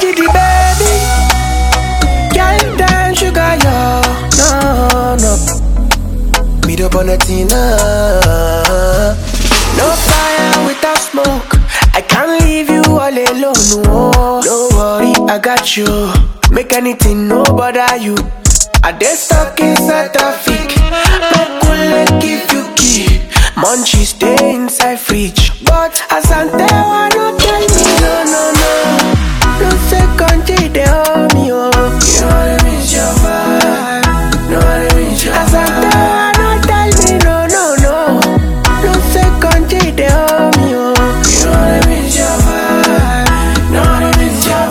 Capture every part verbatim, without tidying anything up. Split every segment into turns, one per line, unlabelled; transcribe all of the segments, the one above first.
G D baby. Girl, damn sugar, yo. No, no. Meet up on a Tina. No fire without smoke. I can't leave you all alone. No, don't worry, I got you. Make anything no bother you. I dey stuck inside traffic. No cool give you key. Munchies stay inside fridge. But as I tell wanna tell me no no no. No second G they hold me oh. You know what I mean, your vibe. Know what I mean, your as I tell wanna tell me no no no. No second G they hold me oh. You know what I mean, your vibe. Know what I mean, your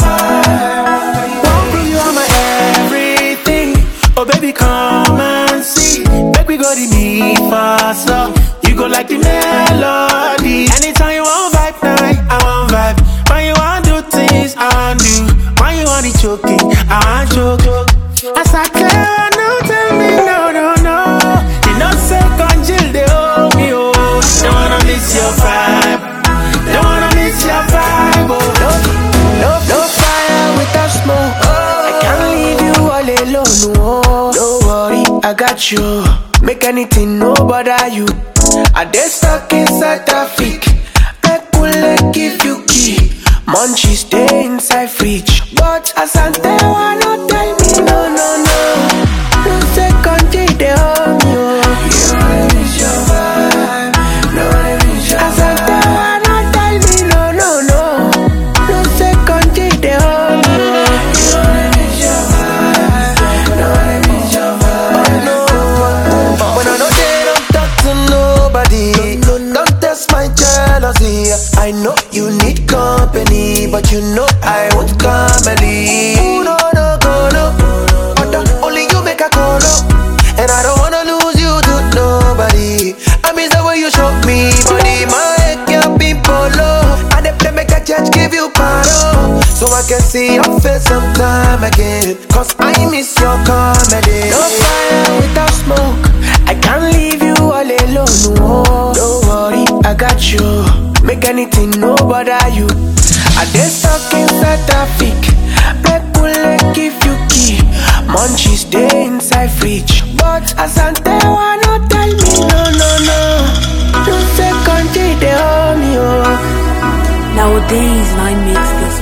vibe. Won't prove you are my everything. Oh baby come and see. Make we go the beat faster. You go like the melody. Anytime you want vibe night, I want vibe. When you want do things, I want do. When you want it choking, I want choke. As I can, no tell me no, no, no. You know second chill, they hold me oh. Don't wanna miss your vibe. Don't wanna miss your vibe oh. No, no, no fire without smoke. I can't leave you all alone oh. Don't worry, I got you. Make anything no bother you. I dey stuck inside traffic. Make cool give you key. Munchies stay inside fridge. But as I tell wanna tell me no no no. No second G they hold me oh. You know what I mean, your vibe. Know what I mean, your as I tell wanna tell me no no no. No second G they hold me oh. You know what I mean, your vibe. Know what I mean, your vibe. Oh no. When I know they don't talk to nobody. Don't test my jealousy. I know you need company, but you know I want comedy. Ooh, no, no, go, no. Only you make a call, no. And I don't wanna lose you to nobody. I miss the way you show me body. My head can't be polo. And if they make a judge give you paro, so I can see your face sometime again. Cause I miss your comedy. No fire without smoke. I can't leave you all alone, no. Don't worry, I got you. Make anything no bother you. I dey stuck inside traffic. Make cool give you key. Munchies stay inside fridge. But as I tell wanna tell me no no no. No second G they hold me oh.
Nowadays, I mix this